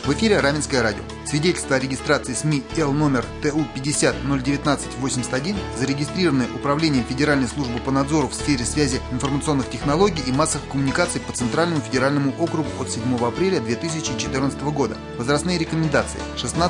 В эфире Раменское радио. Свидетельство о регистрации СМИ Л номер ТУ 50 019 81, зарегистрированное Управлением Федеральной службы по надзору в сфере связи информационных технологий и массовых коммуникаций по Центральному федеральному округу от 7 апреля 2014 года. Возрастные рекомендации 16+.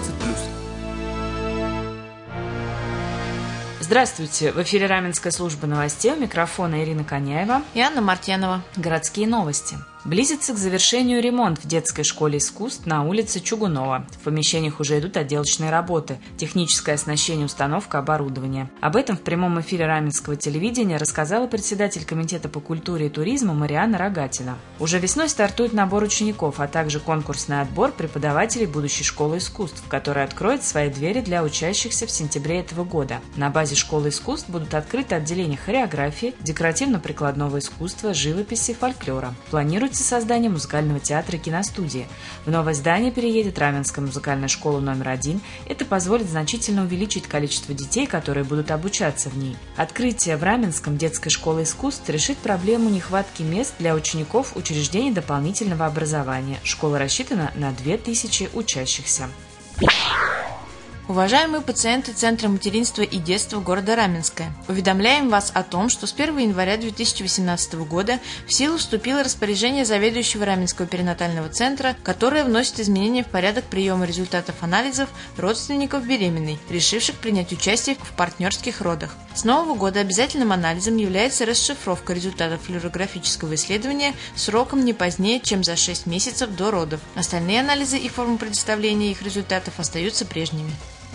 Здравствуйте! В эфире Раменская служба новостей. У микрофона Ирина Коняева и Анна Мартьянова. Городские новости. Близится к завершению ремонт в детской школе искусств на улице Чугунова. В помещениях уже идут отделочные работы, техническое оснащение, установка оборудования. Об этом в прямом эфире Раменского телевидения рассказала председатель Комитета по культуре и туризму Марианна Рогатина. Уже весной стартует набор учеников, а также конкурсный отбор преподавателей будущей школы искусств, которая откроет свои двери для учащихся в сентябре этого года. На базе школы искусств будут открыты отделения хореографии, декоративно-прикладного искусства, живописи, фольклора. Планируется создание музыкального театра и киностудии. В новое здание переедет Раменская музыкальная школа номер 1. Это позволит значительно увеличить количество детей, которые будут обучаться в ней. Открытие в Раменском детской школы искусств решит проблему нехватки мест для учеников учреждений дополнительного образования. Школа рассчитана на 2000 учащихся. Уважаемые пациенты Центра материнства и детства города Раменское, уведомляем вас о том, что с 1 января 2018 года в силу вступило распоряжение заведующего Раменского перинатального центра, которое вносит изменения в порядок приема результатов анализов родственников беременной, решивших принять участие в партнерских родах. С нового года обязательным анализом является расшифровка результатов флюорографического исследования сроком не позднее, чем за 6 месяцев до родов. Остальные анализы и формы предоставления их результатов остаются прежними.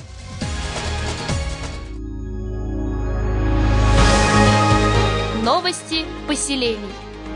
Новости поселений.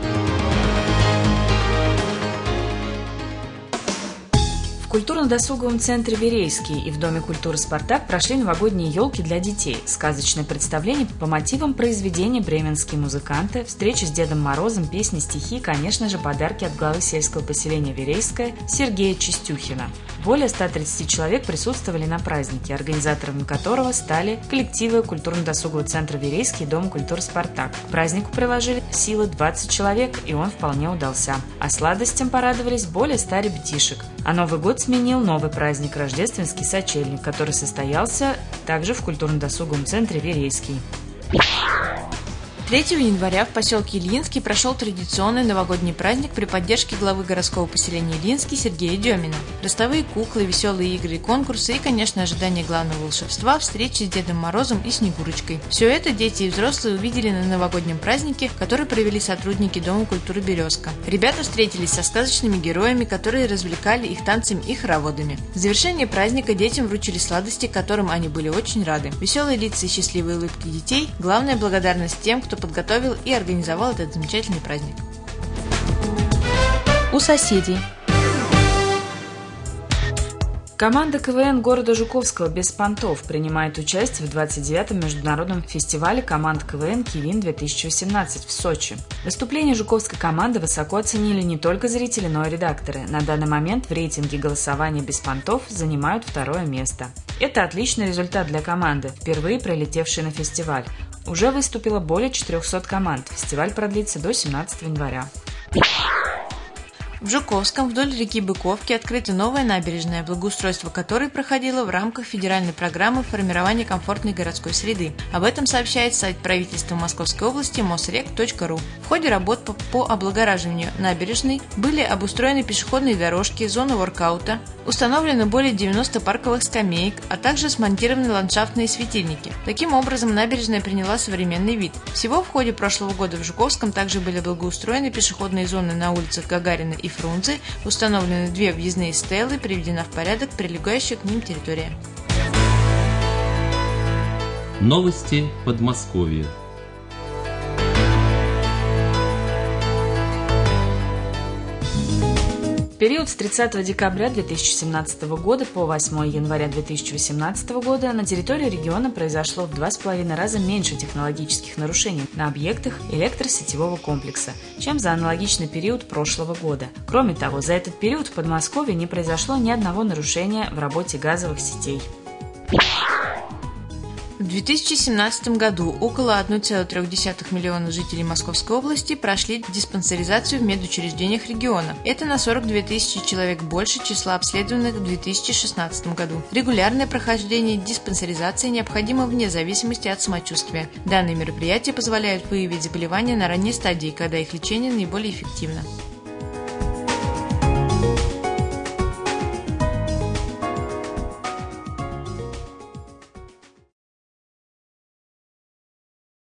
В культурно-досуговом центре «Верейский» и в Доме культуры «Спартак» прошли новогодние елки для детей, сказочное представление по мотивам произведения «Бременские музыканты», встречи с Дедом Морозом, песни, стихи и, конечно же, подарки от главы сельского поселения «Верейское» Сергея Чистюхина. Более 130 человек присутствовали на празднике, организаторами которого стали коллективы культурно-досугового центра «Верейский» и Дома культуры «Спартак». К празднику приложили силы 20 человек, и он вполне удался. А сладостям порадовались более 100 ребятишек. А Новый год сменил новый праздник – рождественский сочельник, который состоялся также в культурно-досуговом центре «Верейский». 3 января в поселке Ильинский прошел традиционный новогодний праздник при поддержке главы городского поселения Ильинский Сергея Демина. Ростовые куклы, веселые игры и конкурсы и, конечно, ожидание главного волшебства – встречи с Дедом Морозом и Снегурочкой. Все это дети и взрослые увидели на новогоднем празднике, который провели сотрудники Дома культуры «Березка». Ребята встретились со сказочными героями, которые развлекали их танцами и хороводами. В завершение праздника детям вручили сладости, которым они были очень рады. Веселые лица и счастливые улыбки детей – главная благодарность тем, кто подготовил и организовал этот замечательный праздник. У соседей. Команда КВН города Жуковского «Без понтов» принимает участие в 29-м международном фестивале команд КВН «Кивин-2018» в Сочи. Выступление жуковской команды высоко оценили не только зрители, но и редакторы. На данный момент в рейтинге голосования «Без понтов» занимают 2-е место. Это отличный результат для команды, впервые прилетевшей на фестиваль. Уже выступило более 400 команд. Фестиваль продлится до 17 января. В Жуковском вдоль реки Быковки открыта новая набережная, благоустройство которой проходило в рамках федеральной программы формирования комфортной городской среды. Об этом сообщает сайт правительства Московской области mosrek.ru. В ходе работ по облагораживанию набережной были обустроены пешеходные дорожки, зона воркаута, установлено более 90 парковых скамеек, а также смонтированы ландшафтные светильники. Таким образом, набережная приняла современный вид. Всего в ходе прошлого года в Жуковском также были благоустроены пешеходные зоны на улицах Гагарина и Фрунзе, установлены 2 въездные стелы, приведена в порядок прилегающая к ним территория. Новости Подмосковья. период с 30 декабря 2017 года по 8 января 2018 года на территории региона произошло в 2,5 раза меньше технологических нарушений на объектах электросетевого комплекса, чем за аналогичный период прошлого года. Кроме того, за этот период в Подмосковье не произошло ни одного нарушения в работе газовых сетей. В 2017 году около 1,3 миллиона жителей Московской области прошли диспансеризацию в медучреждениях региона. Это на 42 тысячи человек больше числа обследованных в 2016 году. Регулярное прохождение диспансеризации необходимо вне зависимости от самочувствия. Данные мероприятия позволяют выявить заболевания на ранней стадии, когда их лечение наиболее эффективно.